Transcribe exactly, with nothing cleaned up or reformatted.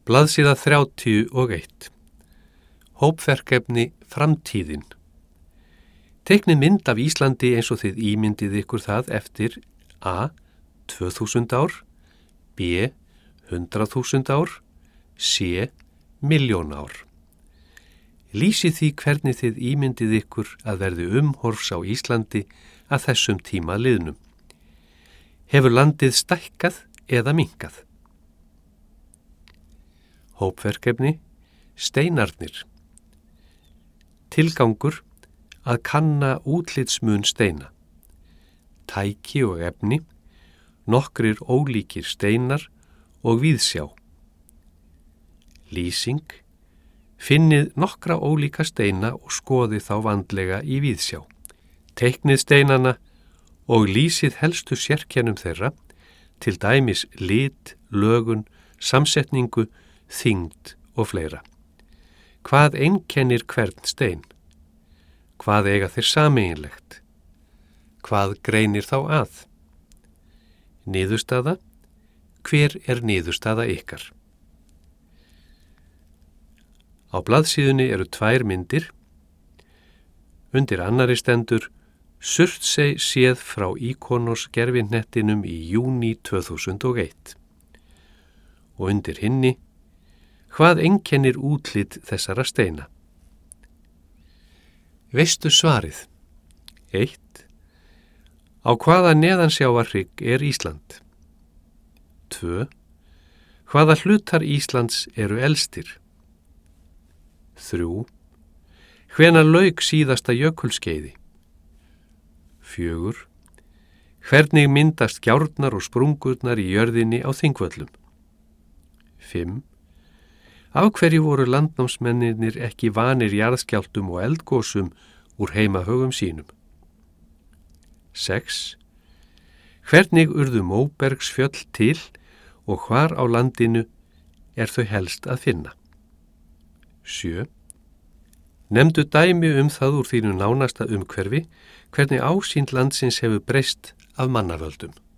Blaðsíða þrjátíu og eitt. Hópverkefni Framtíðin. Teiknið mynd af Íslandi eins og þið ímyndið ykkur það eftir a. tvö þúsund ár, b. hundrað þúsund ár, c. milljón ár. Lýsið því hvernig þið ímyndið ykkur að verði umhorfs á Íslandi að þessum tíma liðnum. Hefur landið stækkað eða minnkað? Hópverkefni Steinarnir. Tilgangur að kanna útlitsmun steina. Tæki og efni, nokkrir ólíkir steinar og víðsjá. Lýsing. Finnið nokkra ólíka steina og skoðið þá vandlega í víðsjá. Teiknið steinana og lýsið helstu sérkennum þeirra, til dæmis lit, lögun, samsetningu, þyngd og fleira. Hvað einkennir hvern stein? Hvað eiga þeir sameiginlegt? Hvað greinir þá að? Niðurstaða. Hver er niðurstaða ykkar? Á blaðsíðunni eru tvær myndir. Undir annari stendur Surtsey séð frá Íkonos gervihnettinum í júní tvö þúsund og eitt. Og undir hinni, hvað einkennir útlit þessara steina? Veistu svarið? eitt. Á hvaða neðansjávarhrygg er Ísland? tvö. Hvaða hlutar Íslands eru elstir? þrjú. Hvenær lauk síðasta jökulskeiði? fjögur. Hvernig myndast gjárnar og sprungurnar í jörðinni á Þingvöllum? fimm. Af hverju voru landnámsmennirnir ekki vanir jarðskjálftum og eldgosum úr heimahögum sínum? sex. Hvernig urðu móbergsfjöll til og hvar á landinu er þau helst að finna? sjö. Nefndu dæmi um það úr þínu nánasta umhverfi hvernig ásýnd landsins hefur breyst af mannavöldum.